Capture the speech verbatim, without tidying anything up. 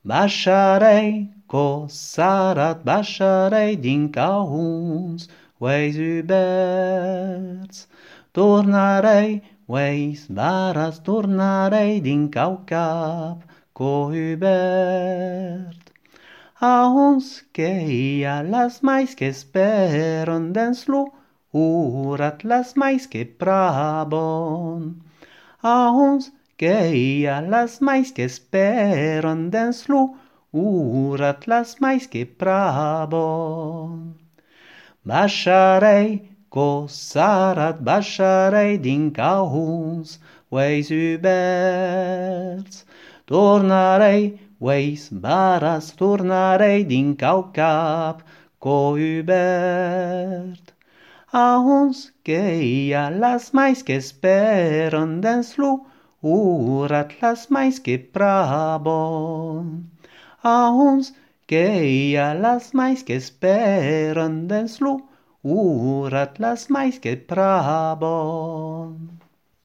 Bașarei, cosarat bașarei din cauns, weis überts. Turnarei, weis baras turnarei din cau cap, co übert. Auns que ia las mais que speron dens lu, urat las mais que prabon. Auns que ia las mais que speron dens lu, urat las mais que prabon. Bașarei, cosarat bașarei din cauns, weis überts. Turnarei, weis baras turnarei din cau cap, co übert. Auns que ia las mais que speron dens lu, urat las mais que prabon. Auns que ia las mais que speron dens lu, urat las mais que prabon.